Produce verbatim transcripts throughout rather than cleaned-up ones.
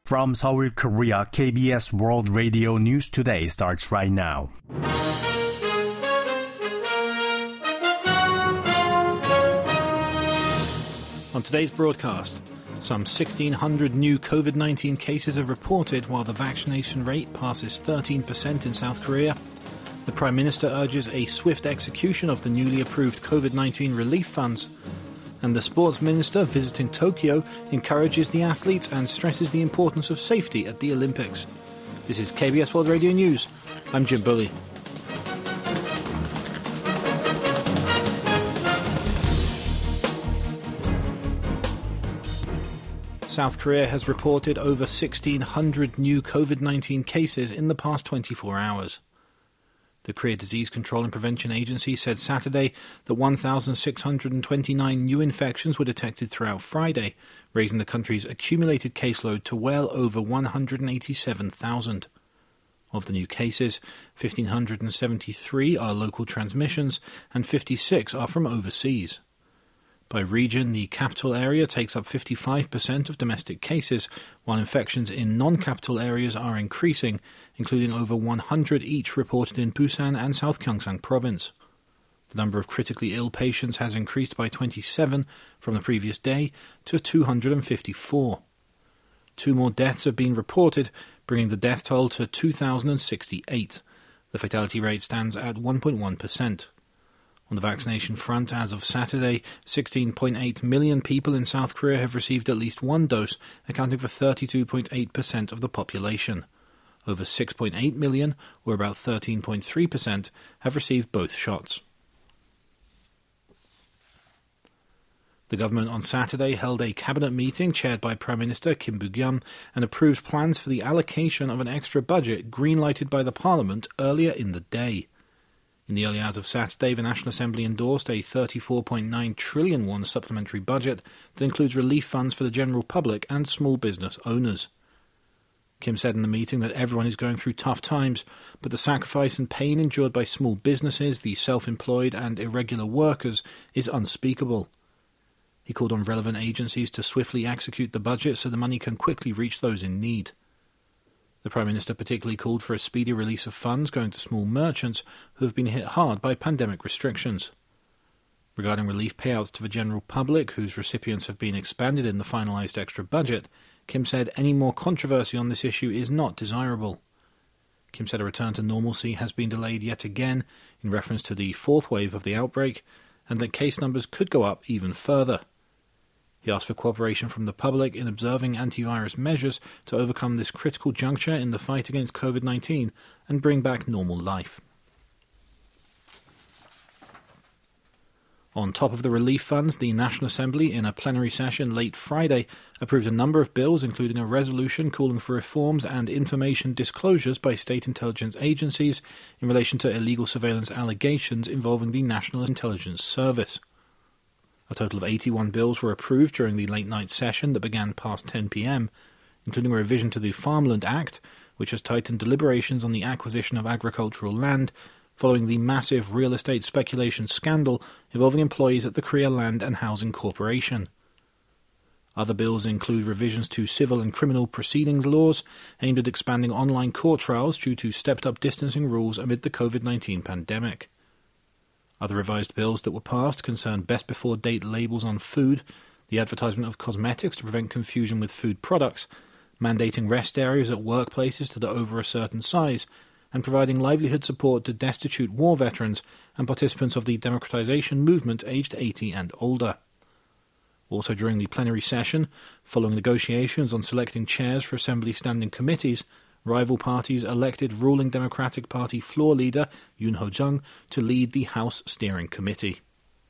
From Seoul, Korea, K B S World Radio News Today starts right now. On today's broadcast, some sixteen hundred new COVID nineteen cases are reported while the vaccination rate passes thirteen percent in South Korea. The Prime Minister urges a swift execution of the newly approved COVID nineteen relief funds. And the Sports Minister visiting Tokyo encourages the athletes and stresses the importance of safety at the Olympics. This is K B S World Radio News. I'm Jim Bully. South Korea has reported over sixteen hundred new COVID nineteen cases in the past twenty-four hours. The Korea Disease Control and Prevention Agency said Saturday that one thousand six hundred twenty-nine new infections were detected throughout Friday, raising the country's accumulated caseload to well over one hundred eighty-seven thousand. Of the new cases, one thousand five hundred seventy-three are local transmissions and fifty-six are from overseas. By region, the capital area takes up fifty-five percent of domestic cases, while infections in non-capital areas are increasing, including over one hundred each reported in Busan and South Gyeongsang Province. The number of critically ill patients has increased by twenty-seven from the previous day to two hundred fifty-four. Two more deaths have been reported, bringing the death toll to two thousand sixty-eight. The fatality rate stands at one point one percent. On the vaccination front, as of Saturday, sixteen point eight million people in South Korea have received at least one dose, accounting for thirty-two point eight percent of the population. Over six point eight million, or about thirteen point three percent, have received both shots. The government on Saturday held a cabinet meeting chaired by Prime Minister Kim Boo-kyum and approved plans for the allocation of an extra budget green-lighted by the Parliament earlier in the day. In the early hours of Saturday, the National Assembly endorsed a thirty-four point nine trillion won supplementary budget that includes relief funds for the general public and small business owners. Kim said in the meeting that everyone is going through tough times, but the sacrifice and pain endured by small businesses, the self-employed and irregular workers is unspeakable. He called on relevant agencies to swiftly execute the budget so the money can quickly reach those in need. The Prime Minister particularly called for a speedy release of funds going to small merchants who have been hit hard by pandemic restrictions. Regarding relief payouts to the general public, whose recipients have been expanded in the finalised extra budget, Kim said any more controversy on this issue is not desirable. Kim said a return to normalcy has been delayed yet again in reference to the fourth wave of the outbreak, and that case numbers could go up even further. He asked for cooperation from the public in observing antivirus measures to overcome this critical juncture in the fight against COVID nineteen and bring back normal life. On top of the relief funds, the National Assembly, in a plenary session late Friday, approved a number of bills, including a resolution calling for reforms and information disclosures by state intelligence agencies in relation to illegal surveillance allegations involving the National Intelligence Service. A total of eighty-one bills were approved during the late-night session that began past ten p.m, including a revision to the Farmland Act, which has tightened deliberations on the acquisition of agricultural land following the massive real estate speculation scandal involving employees at the Korea Land and Housing Corporation. Other bills include revisions to civil and criminal proceedings laws aimed at expanding online court trials due to stepped-up distancing rules amid the COVID nineteen pandemic. Other revised bills that were passed concerned best-before-date labels on food, the advertisement of cosmetics to prevent confusion with food products, mandating rest areas at workplaces that are over a certain size, and providing livelihood support to destitute war veterans and participants of the democratization movement aged eighty and older. Also during the plenary session, following negotiations on selecting chairs for Assembly standing committees, rival parties elected ruling Democratic Party floor leader Yoon Ho-jung to lead the House Steering Committee.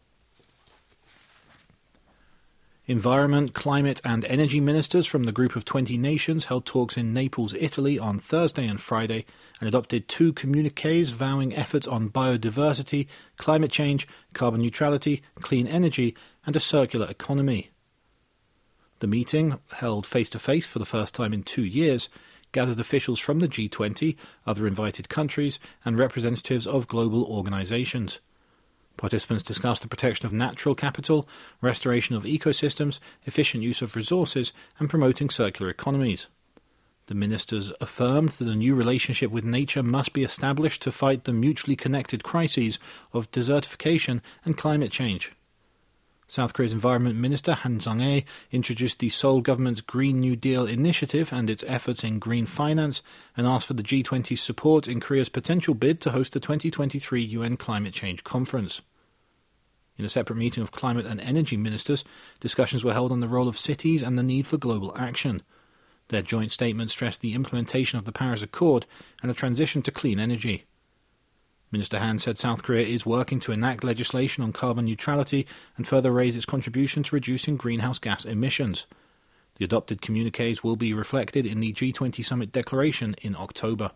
Environment, climate and energy ministers from the Group of twenty nations held talks in Naples, Italy on Thursday and Friday and adopted two communiques vowing efforts on biodiversity, climate change, carbon neutrality, clean energy and a circular economy. The meeting, held face-to-face for the first time in two years, gathered officials from the G twenty, other invited countries, and representatives of global organisations. Participants discussed the protection of natural capital, restoration of ecosystems, efficient use of resources, and promoting circular economies. The ministers affirmed that a new relationship with nature must be established to fight the mutually connected crises of desertification and climate change. South Korea's Environment Minister Han Jung-ae introduced the Seoul government's Green New Deal initiative and its efforts in green finance and asked for the G twenty's support in Korea's potential bid to host the twenty twenty-three U N Climate Change Conference. In a separate meeting of climate and energy ministers, discussions were held on the role of cities and the need for global action. Their joint statement stressed the implementation of the Paris Accord and a transition to clean energy. Minister Han said South Korea is working to enact legislation on carbon neutrality and further raise its contribution to reducing greenhouse gas emissions. The adopted communiques will be reflected in the G twenty Summit Declaration in October.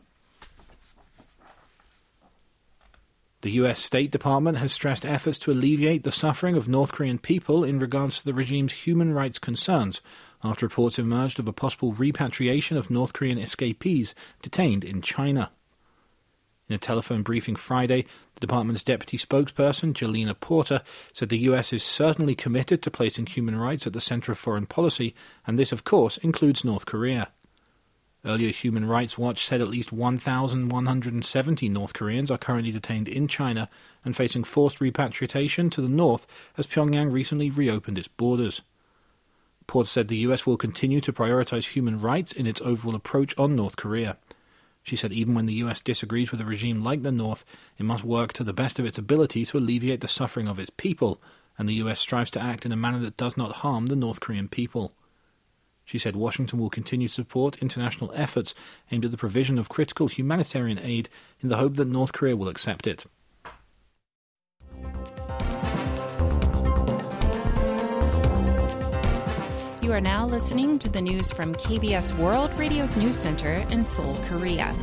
The U S State Department has stressed efforts to alleviate the suffering of North Korean people in regards to the regime's human rights concerns after reports emerged of a possible repatriation of North Korean escapees detained in China. In a telephone briefing Friday, the department's deputy spokesperson, Jelena Porter, said the U S is certainly committed to placing human rights at the center of foreign policy, and this, of course, includes North Korea. Earlier, Human Rights Watch said at least one thousand one hundred seventy North Koreans are currently detained in China and facing forced repatriation to the north as Pyongyang recently reopened its borders. Porter said the U S will continue to prioritize human rights in its overall approach on North Korea. She said even when the U S disagrees with a regime like the North, it must work to the best of its ability to alleviate the suffering of its people, and the U S strives to act in a manner that does not harm the North Korean people. She said Washington will continue to support international efforts aimed at the provision of critical humanitarian aid in the hope that North Korea will accept it. You are now listening to the news from K B S World Radio's News Center in Seoul, Korea.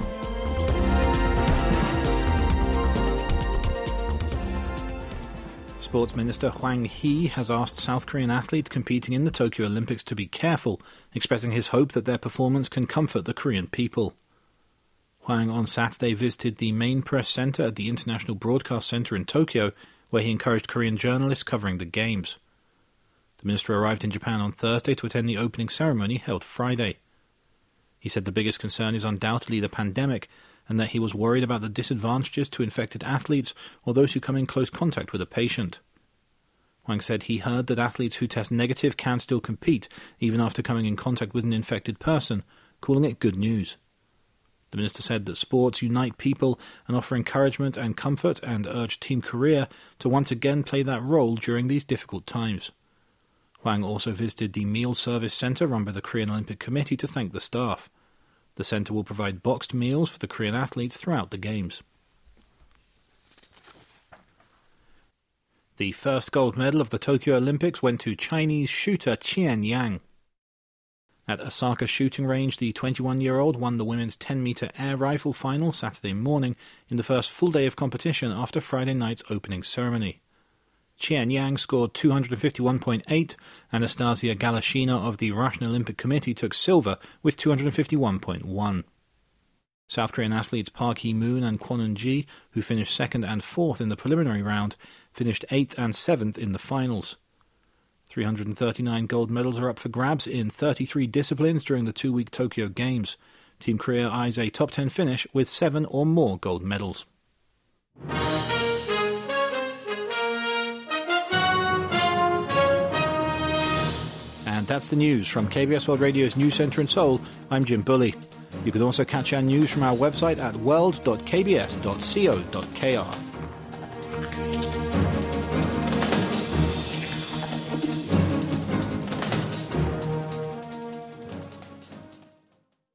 Sports Minister Hwang Hee has asked South Korean athletes competing in the Tokyo Olympics to be careful, expressing his hope that their performance can comfort the Korean people. Hwang on Saturday visited the main press center at the International Broadcast Center in Tokyo, where he encouraged Korean journalists covering the Games. The minister arrived in Japan on Thursday to attend the opening ceremony held Friday. He said the biggest concern is undoubtedly the pandemic, and that he was worried about the disadvantages to infected athletes or those who come in close contact with a patient. Hwang said he heard that athletes who test negative can still compete even after coming in contact with an infected person, calling it good news. The minister said that sports unite people and offer encouragement and comfort, and urged Team Korea to once again play that role during these difficult times. Hwang also visited the meal service center run by the Korean Olympic Committee to thank the staff. The center will provide boxed meals for the Korean athletes throughout the Games. The first gold medal of the Tokyo Olympics went to Chinese shooter Qian Yang. At Osaka Shooting Range, the twenty-one-year-old won the women's ten-meter air rifle final Saturday morning in the first full day of competition after Friday night's opening ceremony. Qian Yang scored two hundred fifty-one point eight. Anastasia Galashina of the Russian Olympic Committee took silver with two hundred fifty-one point one. South Korean athletes Park Hee-moon and Kwon Eun-ji, who finished second and fourth in the preliminary round, finished eighth and seventh in the finals. three hundred thirty-nine gold medals are up for grabs in thirty-three disciplines during the two-week Tokyo Games. Team Korea eyes a top ten finish with seven or more gold medals. And that's the news from K B S World Radio's News Centre in Seoul. I'm Jim Bully. You can also catch our news from our website at world dot k b s dot co dot k r.